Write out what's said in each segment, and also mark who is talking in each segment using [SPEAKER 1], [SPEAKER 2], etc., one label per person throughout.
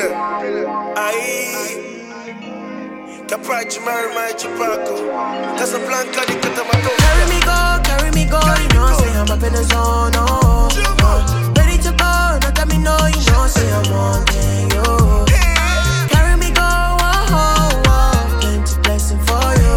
[SPEAKER 1] Casablanca, di Catamato.
[SPEAKER 2] Carry me go, you know, say I'm up in the zone, ready to go, now tell me no, you know, say I'm wanting you. Carry me go, plenty blessing for you.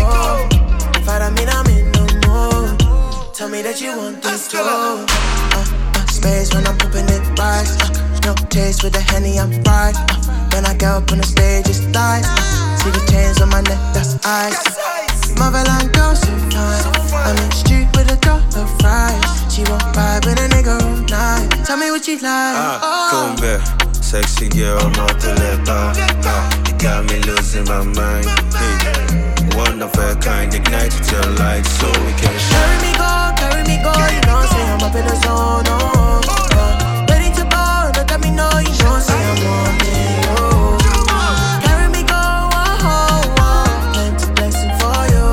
[SPEAKER 2] If I don't mean I'm in no mood, tell me that you want this too. Space when I'm popping it right, no taste with the Henny, I'm right. When I get up on the stage, it's lights. See the chains on my neck, that's ice. Motherland girl so fine. I'm in the street with a dollar fries. She won't ride with a nigga all night. Tell me what you like.
[SPEAKER 1] Come back, sexy girl, I'm out to let out. You got me losing my mind. One of a kind, ignite it your light so we can shine.
[SPEAKER 2] Carry me go, you know, say I'm up in the zone, ready to go, don't let me know, you know, say I'm wanting you. Carry me go, plenty blessing for you.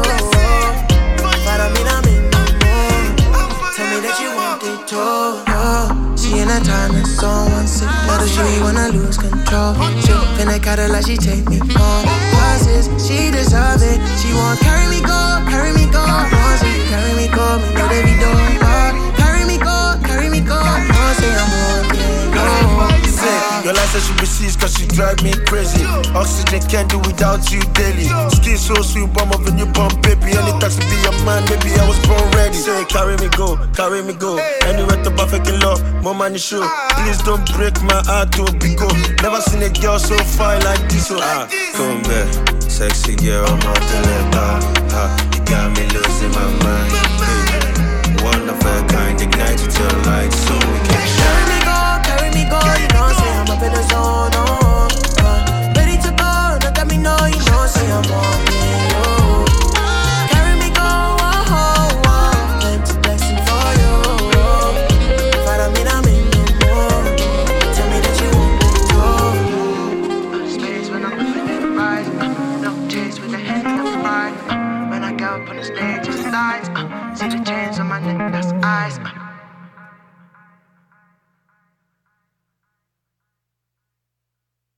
[SPEAKER 2] If I don't mean I'm in no mood, tell me that you want it too. She in a time and someone sick, but she wanna lose control. She finna Cadillac, she take me home. Causes she deserve it. She won't carry me go. Wants it, carry me go, me know they be doing. Carry me go. Won't say I'm wanting you.
[SPEAKER 1] Your license should be seized cause you drive me crazy. Oxygen can't do without you daily. Skin so sweet, bomb of a newborn baby. Any tax to be a man, baby, I was born ready. Say, carry me go. Anywhere to perfect in love, more money show. Please don't break my heart to be go. Never seen a girl so fine like this. So, come back, sexy girl, I'm out to let out. You got me losing my mind. One of a kind, ignite it your light so we can shine.
[SPEAKER 2] Carry me go, you know, say I'm up in the zone, ready to go, don't let me know, you know, say I'm wanting you. Carry me go, plenty blessing for you. If I don't mean I'm in no mood, tell me that you want it too. Space when I'm moving it right, no chase with the Henny, I'm right. When I get up on the stage, it's lights. See the chains on my neck, that's ice.